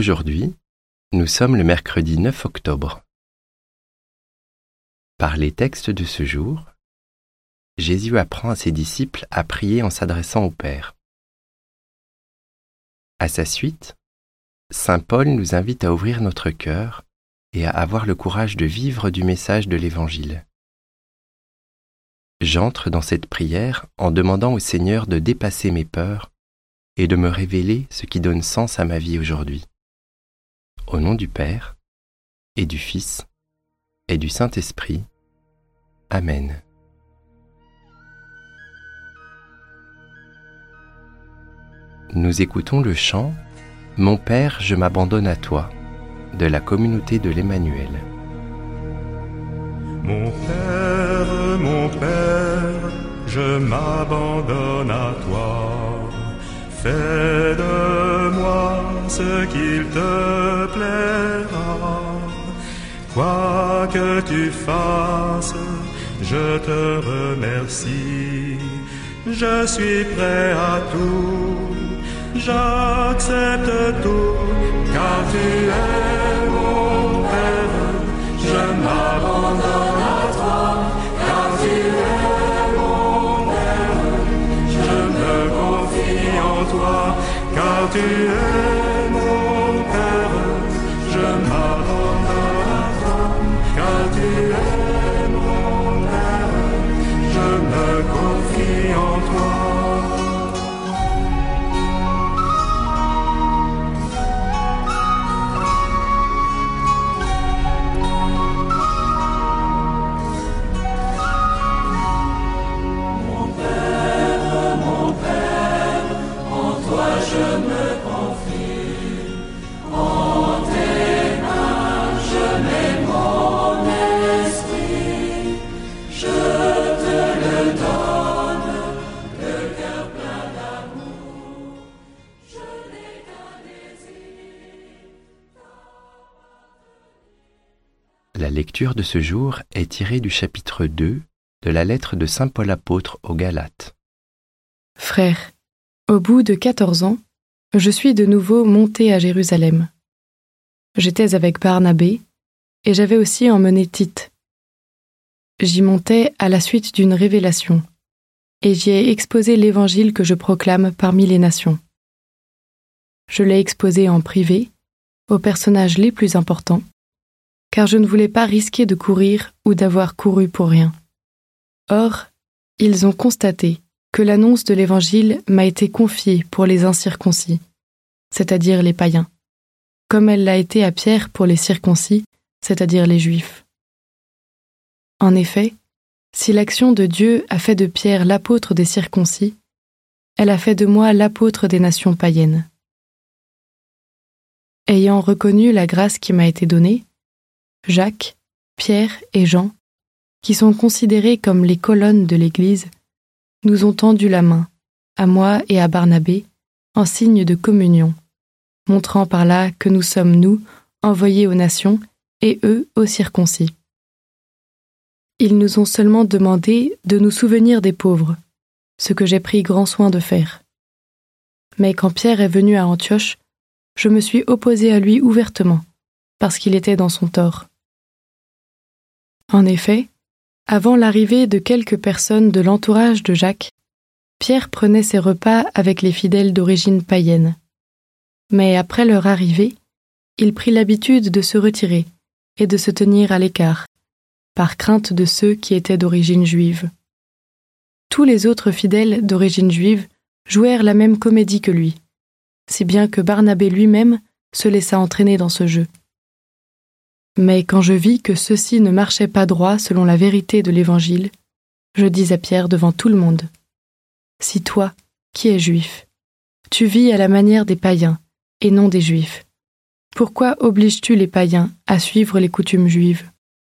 Aujourd'hui, nous sommes le mercredi 9 octobre. Par les textes de ce jour, Jésus apprend à ses disciples à prier en s'adressant au Père. À sa suite, Saint Paul nous invite à ouvrir notre cœur et à avoir le courage de vivre du message de l'Évangile. J'entre dans cette prière en demandant au Seigneur de dépasser mes peurs et de me révéler ce qui donne sens à ma vie aujourd'hui. Au nom du Père, et du Fils, et du Saint-Esprit. Amen. Nous écoutons le chant « Mon Père, je m'abandonne à toi » de la communauté de l'Emmanuel. Mon Père, je m'abandonne à toi. Fais de moi ce qu'il te plaira. Quoi que tu fasses, je te remercie. Je suis prêt à tout, j'accepte tout, car tu es mon Père. Je m'abandonne à toi, car tu es mon Père. Je me confie en toi, car tu es mon Père. Je m'abandonne à toi, car tu es mon Père. Je me confie en toi. La lecture de ce jour est tirée du chapitre 2 de la lettre de saint Paul apôtre aux Galates. Frères, au bout de 14 ans, je suis de nouveau monté à Jérusalem. J'étais avec Barnabé et j'avais aussi emmené Tite. J'y montais à la suite d'une révélation et j'y ai exposé l'évangile que je proclame parmi les nations. Je l'ai exposé en privé aux personnages les plus importants, car je ne voulais pas risquer de courir ou d'avoir couru pour rien. Or, ils ont constaté que l'annonce de l'Évangile m'a été confiée pour les incirconcis, c'est-à-dire les païens, comme elle l'a été à Pierre pour les circoncis, c'est-à-dire les Juifs. En effet, si l'action de Dieu a fait de Pierre l'apôtre des circoncis, elle a fait de moi l'apôtre des nations païennes. Ayant reconnu la grâce qui m'a été donnée, Jacques, Pierre et Jean, qui sont considérés comme les colonnes de l'Église, nous ont tendu la main, à moi et à Barnabé, en signe de communion, montrant par là que nous sommes, nous, envoyés aux nations, et eux aux circoncis. Ils nous ont seulement demandé de nous souvenir des pauvres, ce que j'ai pris grand soin de faire. Mais quand Pierre est venu à Antioche, je me suis opposé à lui ouvertement, parce qu'il était dans son tort. En effet, avant l'arrivée de quelques personnes de l'entourage de Jacques, Pierre prenait ses repas avec les fidèles d'origine païenne. Mais après leur arrivée, il prit l'habitude de se retirer et de se tenir à l'écart, par crainte de ceux qui étaient d'origine juive. Tous les autres fidèles d'origine juive jouèrent la même comédie que lui, si bien que Barnabé lui-même se laissa entraîner dans ce jeu. Mais quand je vis que ceux-ci ne marchaient pas droit selon la vérité de l'Évangile, je dis à Pierre devant tout le monde : « Si toi, qui es juif, tu vis à la manière des païens et non des juifs, pourquoi obliges-tu les païens à suivre les coutumes juives ? »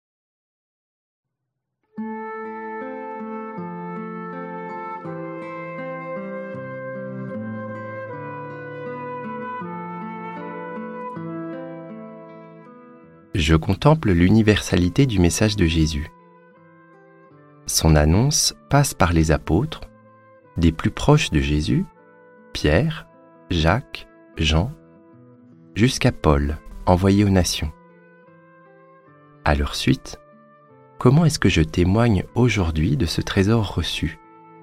Je contemple l'universalité du message de Jésus. Son annonce passe par les apôtres, des plus proches de Jésus, Pierre, Jacques, Jean, jusqu'à Paul, envoyé aux nations. À leur suite, comment est-ce que je témoigne aujourd'hui de ce trésor reçu ?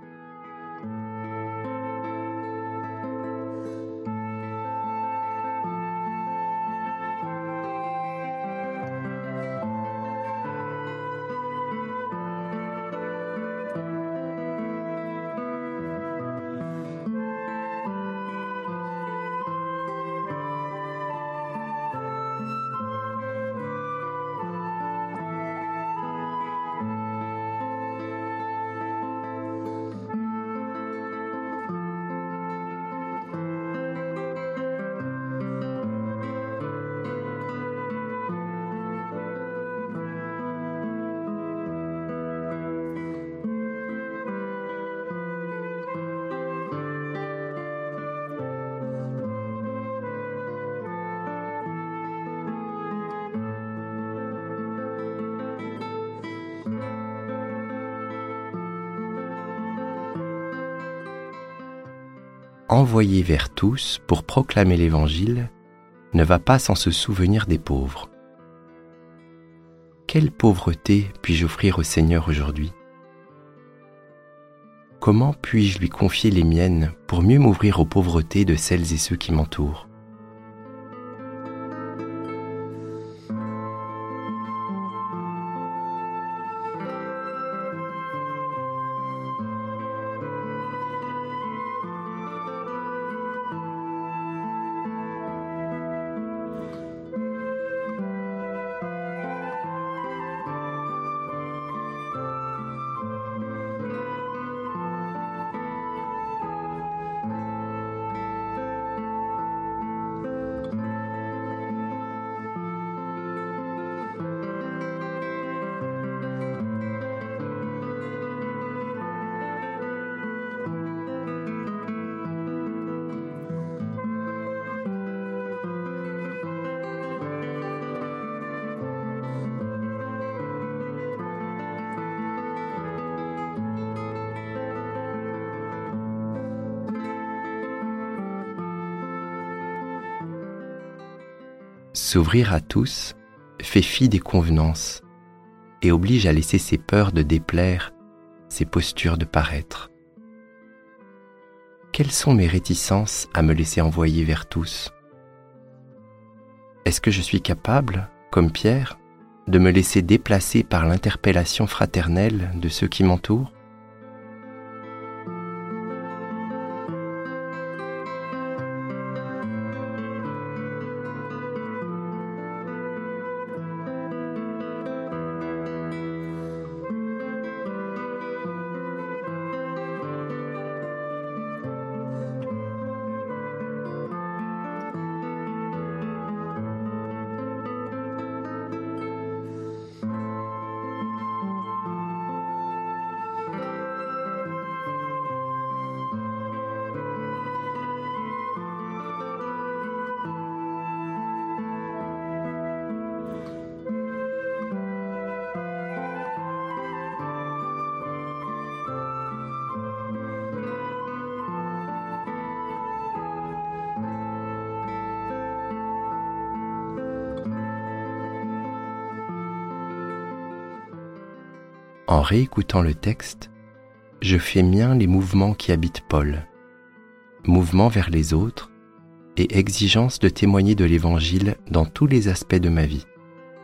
Envoyer vers tous pour proclamer l'Évangile ne va pas sans se souvenir des pauvres. Quelle pauvreté puis-je offrir au Seigneur aujourd'hui ? Comment puis-je lui confier les miennes pour mieux m'ouvrir aux pauvretés de celles et ceux qui m'entourent ? S'ouvrir à tous fait fi des convenances et oblige à laisser ses peurs de déplaire, ses postures de paraître. Quelles sont mes réticences à me laisser envoyer vers tous ? Est-ce que je suis capable, comme Pierre, de me laisser déplacer par l'interpellation fraternelle de ceux qui m'entourent ? En réécoutant le texte, je fais mien les mouvements qui habitent Paul, mouvements vers les autres et exigence de témoigner de l'Évangile dans tous les aspects de ma vie.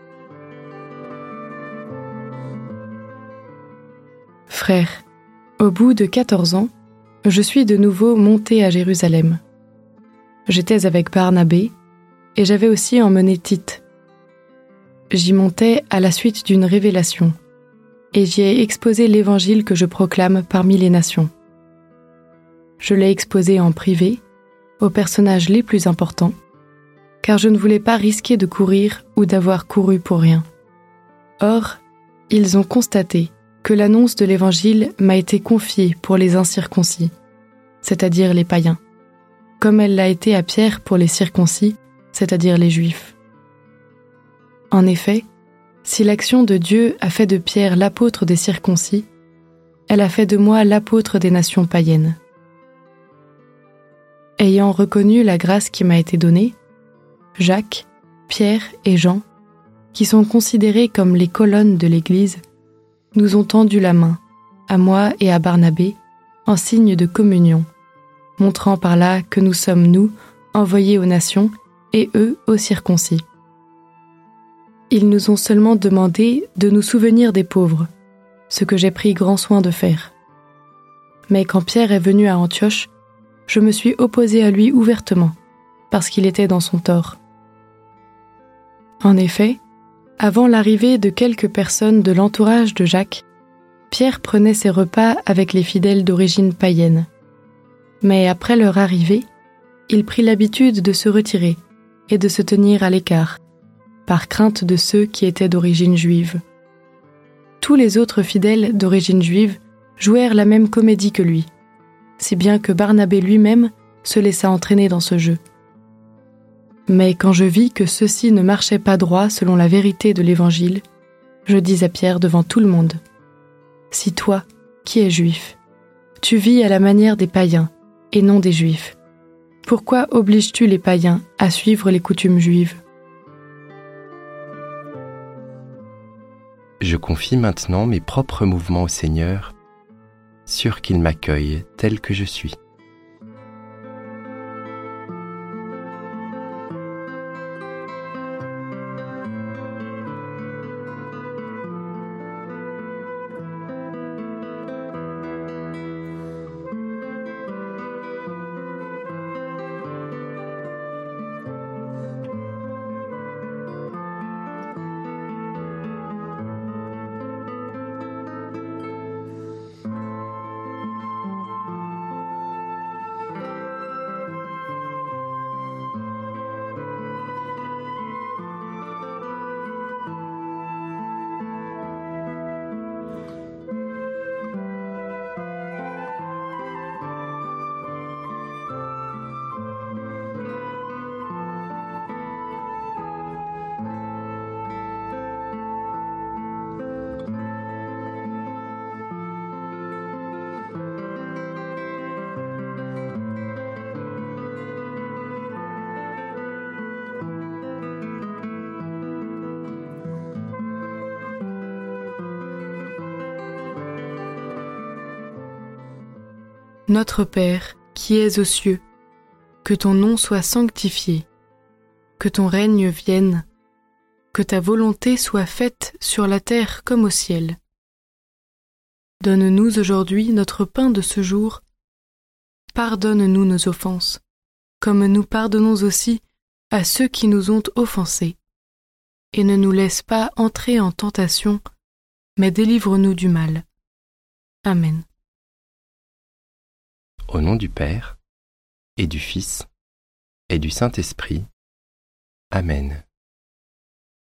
Frères, au bout de 14 ans, je suis de nouveau monté à Jérusalem. J'étais avec Barnabé et j'avais aussi emmené Tite. J'y montais à la suite d'une révélation et j'y ai exposé l'Évangile que je proclame parmi les nations. Je l'ai exposé en privé, aux personnages les plus importants, car je ne voulais pas risquer de courir ou d'avoir couru pour rien. Or, ils ont constaté que l'annonce de l'Évangile m'a été confiée pour les incirconcis, c'est-à-dire les païens, comme elle l'a été à Pierre pour les circoncis, c'est-à-dire les Juifs. En effet, si l'action de Dieu a fait de Pierre l'apôtre des circoncis, elle a fait de moi l'apôtre des nations païennes. Ayant reconnu la grâce qui m'a été donnée, Jacques, Pierre et Jean, qui sont considérés comme les colonnes de l'Église, nous ont tendu la main, à moi et à Barnabé, en signe de communion, montrant par là que nous sommes, nous, envoyés aux nations, et eux aux circoncis. Ils nous ont seulement demandé de nous souvenir des pauvres, ce que j'ai pris grand soin de faire. Mais quand Pierre est venu à Antioche, je me suis opposé à lui ouvertement, parce qu'il était dans son tort. En effet, avant l'arrivée de quelques personnes de l'entourage de Jacques, Pierre prenait ses repas avec les fidèles d'origine païenne. Mais après leur arrivée, il prit l'habitude de se retirer et de se tenir à l'écart, par crainte de ceux qui étaient d'origine juive. Tous les autres fidèles d'origine juive jouèrent la même comédie que lui, si bien que Barnabé lui-même se laissa entraîner dans ce jeu. Mais quand je vis que ceux-ci ne marchaient pas droit selon la vérité de l'Évangile, je dis à Pierre devant tout le monde : « Si toi, qui es juif, tu vis à la manière des païens et non des juifs, pourquoi obliges-tu les païens à suivre les coutumes juives ? » Je confie maintenant mes propres mouvements au Seigneur, sûr qu'il m'accueille tel que je suis. Notre Père, qui es aux cieux, que ton nom soit sanctifié, que ton règne vienne, que ta volonté soit faite sur la terre comme au ciel. Donne-nous aujourd'hui notre pain de ce jour. Pardonne-nous nos offenses, comme nous pardonnons aussi à ceux qui nous ont offensés. Et ne nous laisse pas entrer en tentation, mais délivre-nous du mal. Amen. Au nom du Père, et du Fils, et du Saint-Esprit. Amen.